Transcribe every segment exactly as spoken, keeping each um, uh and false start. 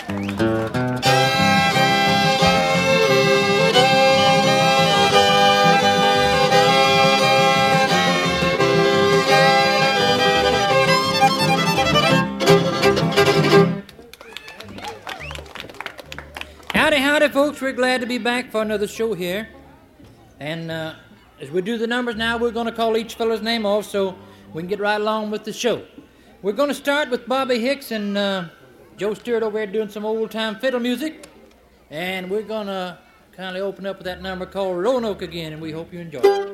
Howdy, howdy, folks. We're glad to be back for another show here. And uh, as we do the numbers now, we're going to call each fellow's name off so we can get right along with the show. We're going to start with Bobby Hicks and uh, Joe Stewart over there doing some old-time fiddle music. And we're going to kindly open up with that number called Roanoke again, and we hope you enjoy it.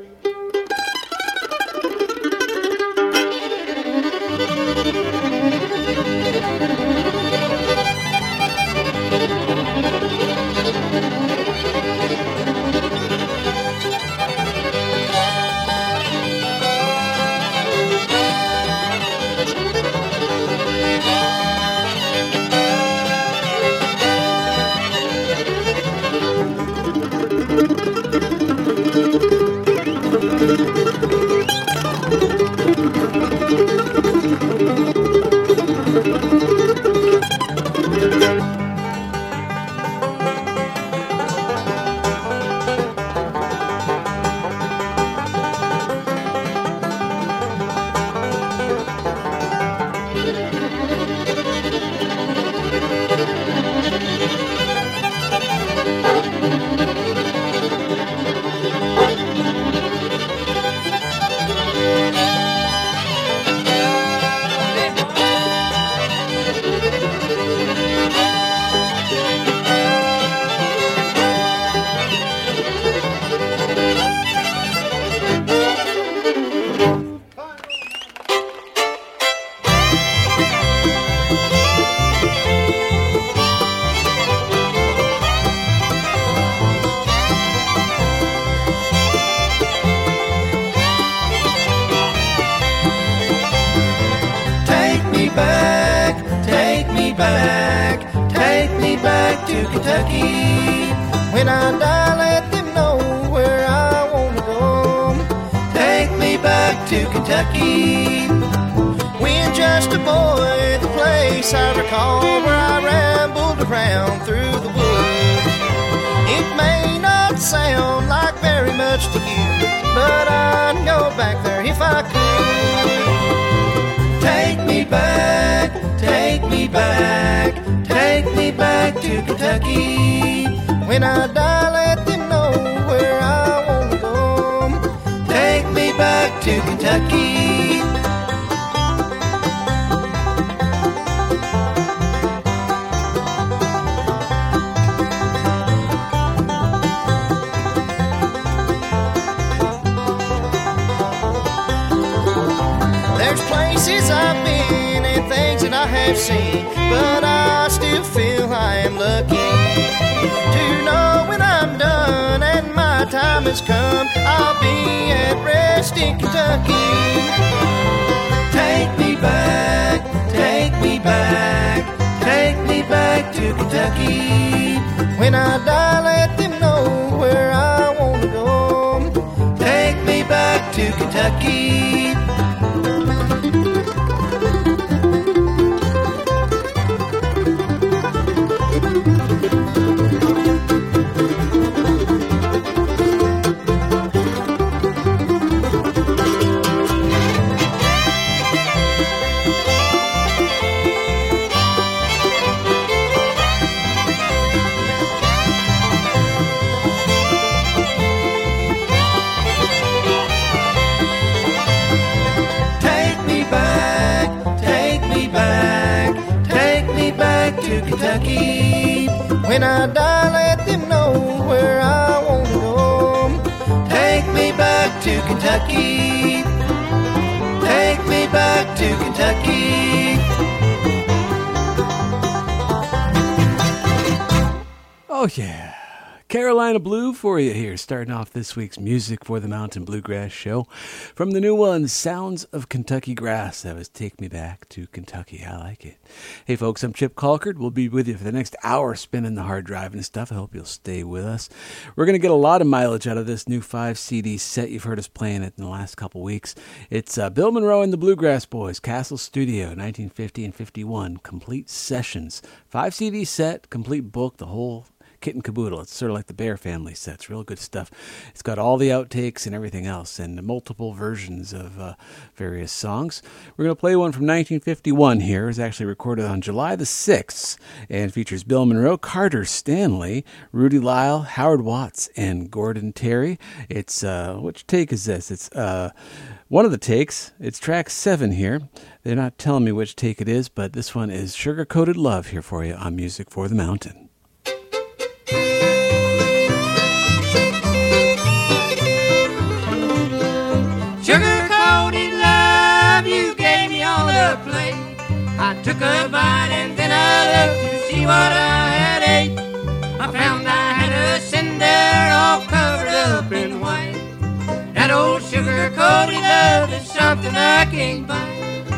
When I die, let them know where I want to go. Take me back to Kentucky. Take me back to Kentucky. Oh, yeah. Carolina Blue for you here, starting off this week's Music for the Mountain Bluegrass show. From the new one, Sounds of Kentucky Grass. That was Take Me Back to Kentucky. I like it. Hey, folks, I'm Chip Colkert. We'll be with you for the next hour spinning the hard drive and stuff. I hope you'll stay with us. We're going to get a lot of mileage out of this new five C D set. You've heard us playing it in the last couple weeks. It's uh, Bill Monroe and the Bluegrass Boys, Castle Studio, nineteen fifty and fifty-one, complete sessions. Five C D set, complete book, the whole kit and caboodle. It's sort of like the Bear Family sets. Real good stuff. It's got all the outtakes and everything else and multiple versions of uh, various songs. We're going to play one from nineteen fifty-one here. It was actually recorded on July the sixth and features Bill Monroe, Carter Stanley, Rudy Lyle, Howard Watts, and Gordon Terry. It's, uh, which take is this? It's uh, one of the takes. It's track seven here. They're not telling me which take it is, but this one is Sugar Coated Love here for you on Music for the Mountain. Sugar-coated love, you gave me on the plate. I took a bite and then I looked to see what I had ate. I found I had a cinder all covered up in white. That old sugar-coated love is something I can't buy.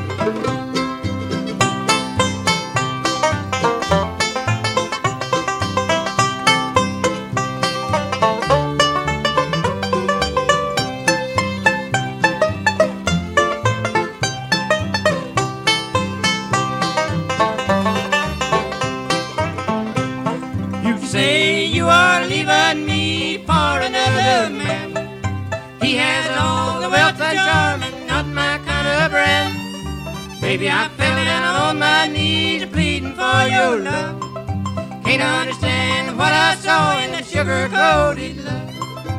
Say you are leaving me for another man. He has all the wealth and charm and not my kind of brand. Baby, I fell down on my knees pleading for your love. Can't understand what I saw in the sugar-coated love.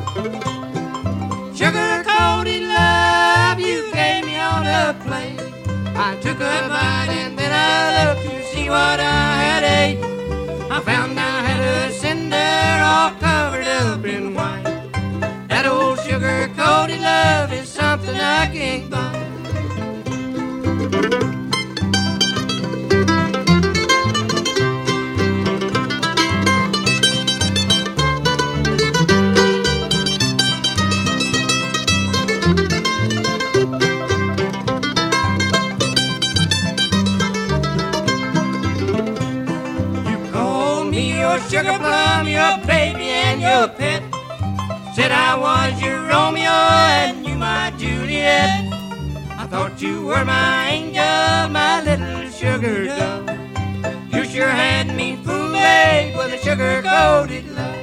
Sugar-coated love, you gave me on a plate. I took a bite and then I looked to see what I had ate. I found I had a cinder all covered up in white. That old sugar-coated love is something I can't buy. Sugar plum, your baby and your pet. Said I was your Romeo and you my Juliet. I thought you were my angel, my little sugar dove. You sure had me fooled, babe, with a sugar-coated love.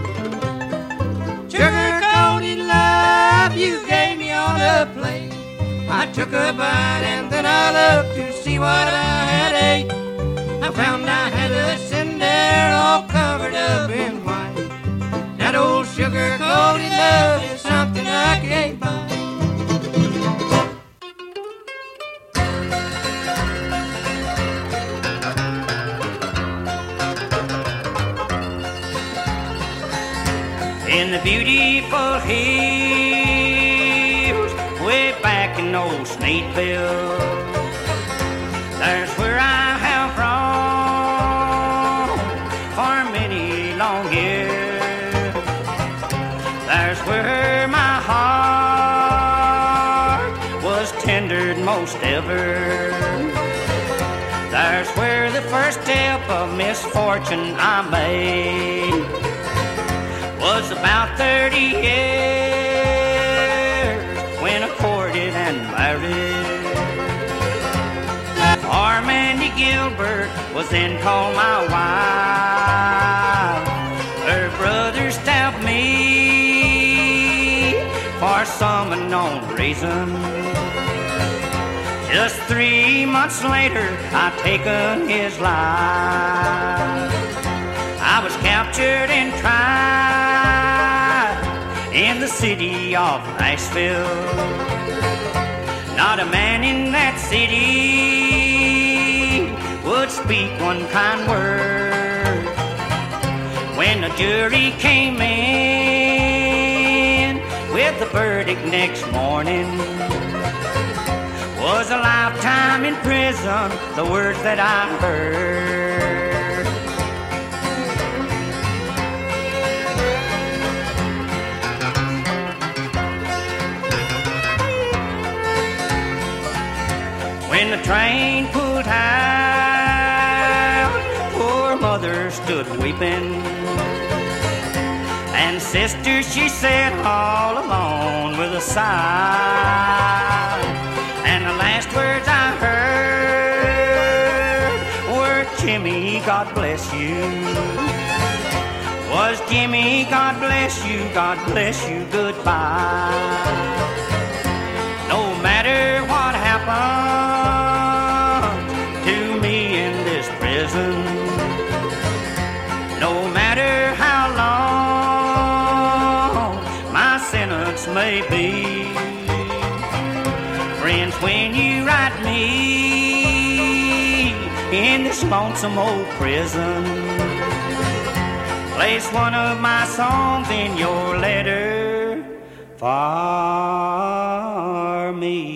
Sugar-coated love, you gave me on a plate. I took a bite and then I looked to see what I had ate. I found I had a cinder all covered up in white. That old sugar-coated love is something I can't buy. In the beautiful hills way back in old Smithville, there's where I have roamed for many long years. There's where my heart was tendered most ever. There's where the first step of misfortune I made was about thirty years when I courted and married. Our Mandy Gilbert was then called my wife. Her brother stabbed me for some unknown reason. Just three months later, I'd taken his life. I was captured and tried in the city of Nashville. Not a man in that city would speak one kind word. When the jury came in with the verdict next morning, was a lifetime in prison, the words that I heard. train pulled out, poor mother stood weeping. And sister, she sat all alone with a sigh. And the last words I heard were, Jimmy, God bless you. Was Jimmy, God bless you, God bless you, goodbye. No matter what happened to me in this prison, no matter how long my sentence may be, friends, when you write me in this lonesome old prison, place one of my songs in your letter for me.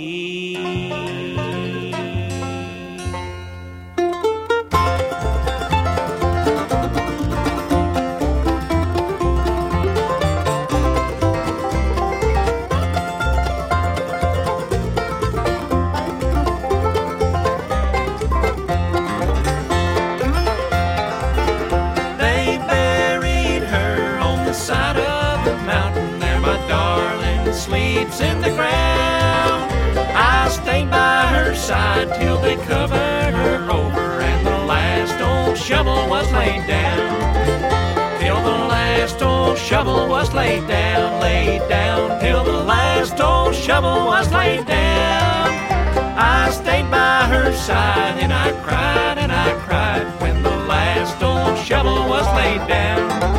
Sleeps in the ground. I stayed by her side till they covered her over and the last old shovel was laid down. Till the last old shovel was laid down, laid down. Till the last old shovel was laid down. I stayed by her side and I cried and I cried when the last old shovel was laid down.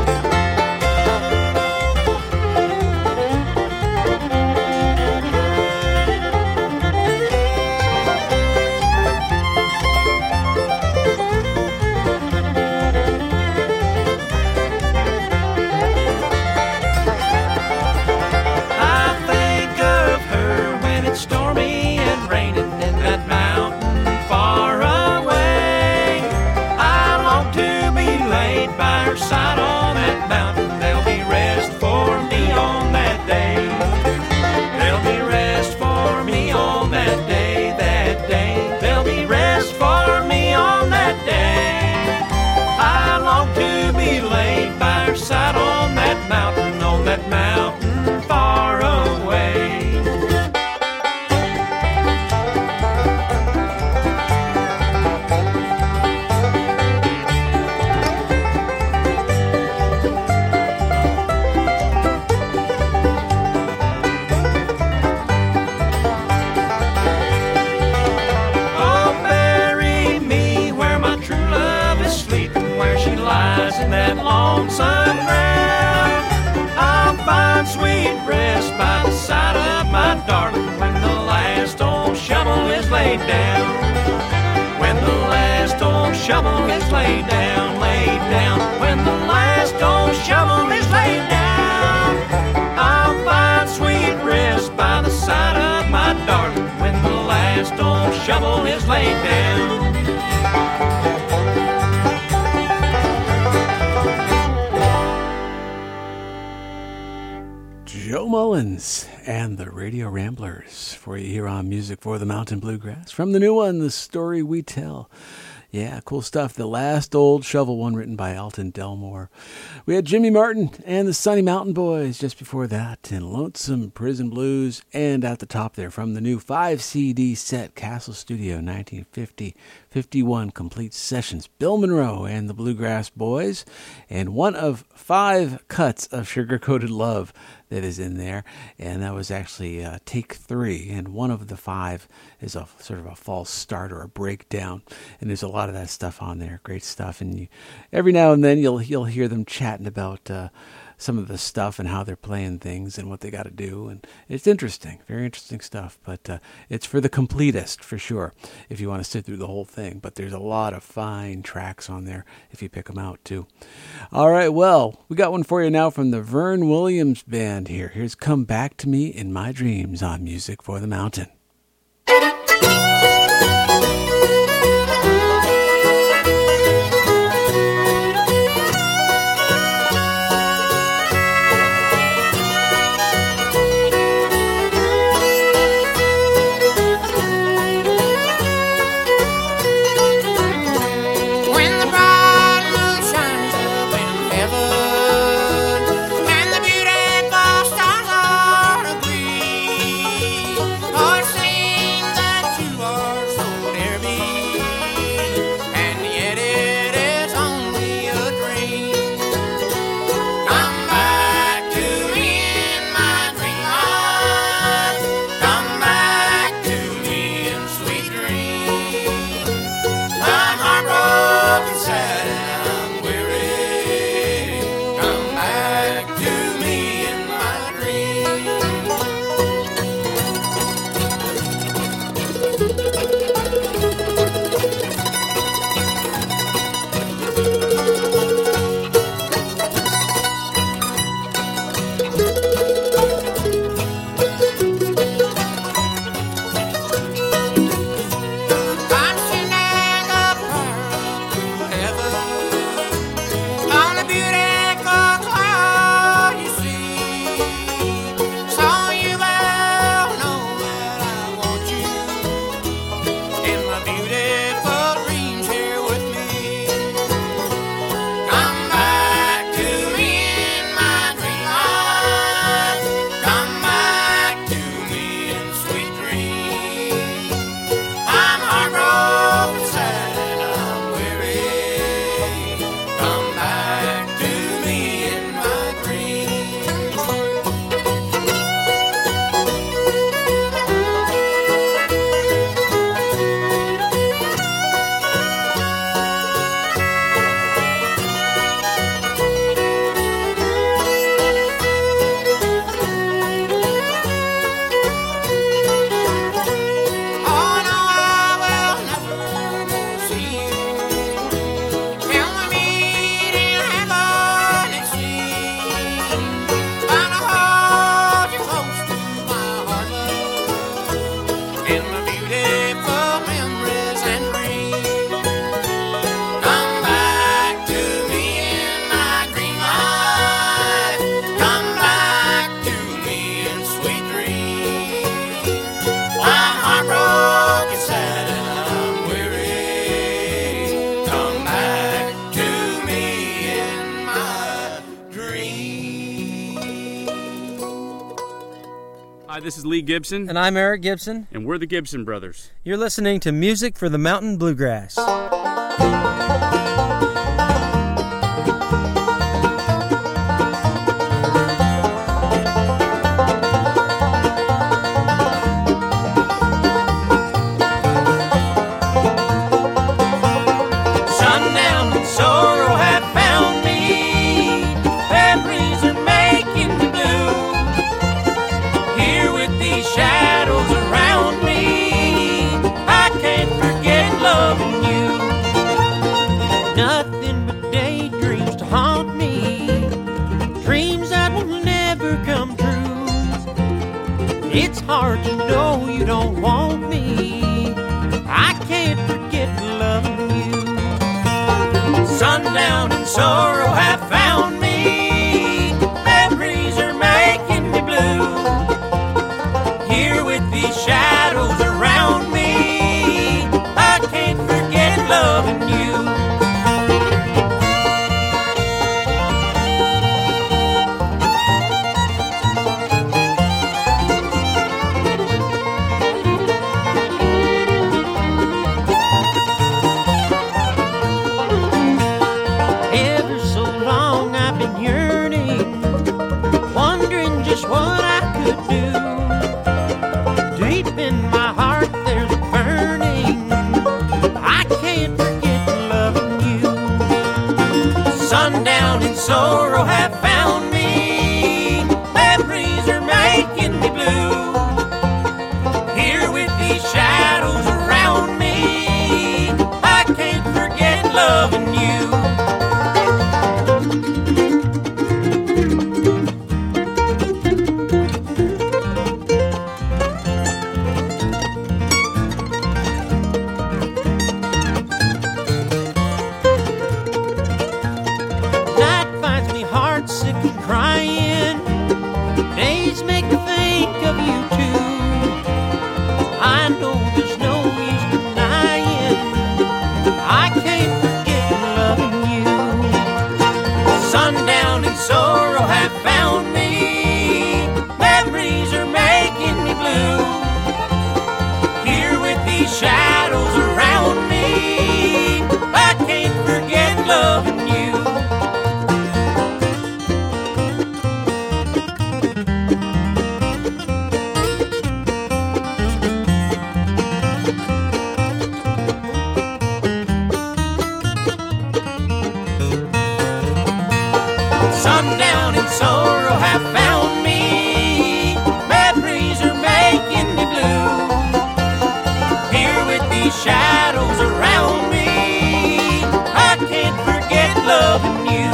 Side on that mountain, there'll be rest for me on that day. There'll be rest for me on that day, that day. There'll be rest for me on that day. I long to be laid by her side on that mountain, on that mountain far away. In that lonesome ground, I'll find sweet rest by the side of my darling when the last old shovel is laid down. When the last old shovel is laid down, laid down. When the last old shovel is laid down, I'll find sweet rest by the side of my darling when the last old shovel is laid down. Joe Mullins and the Radio Ramblers for you here on Music for the Mountain Bluegrass. From the new one, The Story We Tell. Yeah, cool stuff. The Last Old Shovel, one written by Alton Delmore. We had Jimmy Martin and the Sunny Mountain Boys just before that, and Lonesome Prison Blues. And at the top there, from the new five C D set, Castle Studio, nineteen fifty fifty-one Complete Sessions, Bill Monroe and the Bluegrass Boys. And one of five cuts of Sugar Coated Love that is in there, and that was actually uh, take three, and one of the five is a sort of a false start or a breakdown, and there's a lot of that stuff on there, great stuff, and you, every now and then you'll you'll hear them chatting about uh, some of the stuff and how they're playing things and what they got to do, and it's interesting, very interesting stuff, but uh, it's for the completist for sure if you want to sit through the whole thing, but there's a lot of fine tracks on there if you pick them out too. All right, well, we got one for you now from the Vern Williams Band here. Here's Come Back to Me in My Dreams on Music for the Mountain. Hi, this is Lee Gibson. And I'm Eric Gibson. And we're the Gibson Brothers. You're listening to Music for the Mountain Bluegrass. Sundown and sorrow have found me. Memories are making me blue. Here with these shadows around me, I can't forget loving you. Nothing but daydreams to haunt me, dreams that will never come true. It's hard to know you don't want me. I can't forget loving you. Sundown and sorrow have found me. Memories are making me blue. Here with these shadows around me, I can't forget loving you. Ever so long I've been yearning, wondering just what I could do. Deep in my heart there's a burning, I can't forget loving you. Sundown and sorrow have found me. Memories are making me blue. Here with these shadows around me, I can't forget loving you. Night finds me heartsick and crying. Days make me think of you too. I know there's no use denying, I can't forget loving you. Sundown and sorrow have found me. Memories are making me blue. Here with these shadows around me, I can't forget loving you. Sundown and sorrow have found me. Memories are making me blue. Here with these shadows around me, I can't forget loving you.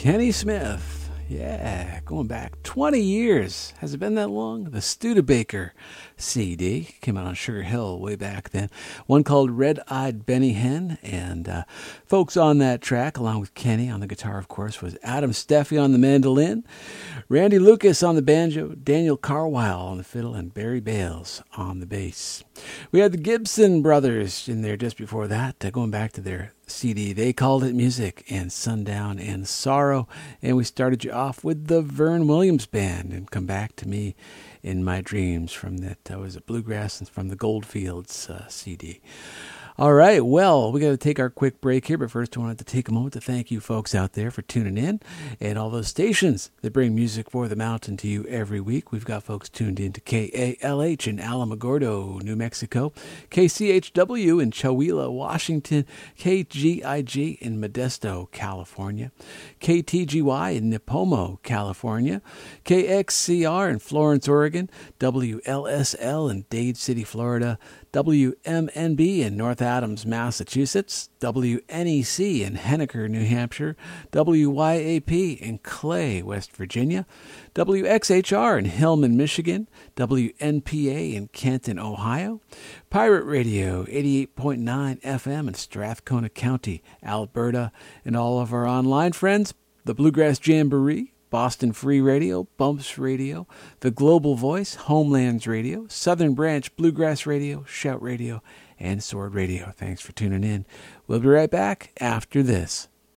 Kenny Smith. Yeah, going back twenty years. Has it been that long? The Studebaker C D came out on Sugar Hill way back then. One called Red-Eyed Benny Hinn. And uh, folks on that track, along with Kenny on the guitar, of course, was Adam Steffi on the mandolin, Randy Lucas on the banjo, Daniel Carwile on the fiddle, and Barry Bales on the bass. We had the Gibson Brothers in there just before that, uh, going back to their C D. They called it Music and Sundown and Sorrow. And we started you off with the Vern Williams Band and Come Back to Me in My Dreams from that uh, was it Bluegrass and from the Goldfields uh, C D. All right, well, we got to take our quick break here, but first I wanted to take a moment to thank you folks out there for tuning in and all those stations that bring Music for the Mountain to you every week. We've got folks tuned in to K A L H in Alamogordo, New Mexico, K C H W in Chowila, Washington, K G I G in Modesto, California, K T G Y in Nipomo, California, K X C R in Florence, Oregon, W L S L in Dade City, Florida, W M N B in North Adams, Massachusetts, W N E C in Henniker, New Hampshire, W Y A P in Clay, West Virginia, W X H R in Hillman, Michigan, W N P A in Canton, Ohio, Pirate Radio eighty-eight point nine F M in Strathcona County, Alberta, and all of our online friends, the Bluegrass Jamboree, Boston Free Radio, Bumps Radio, The Global Voice, Homelands Radio, Southern Branch Bluegrass Radio, Shout Radio, and Sword Radio. Thanks for tuning in. We'll be right back after this.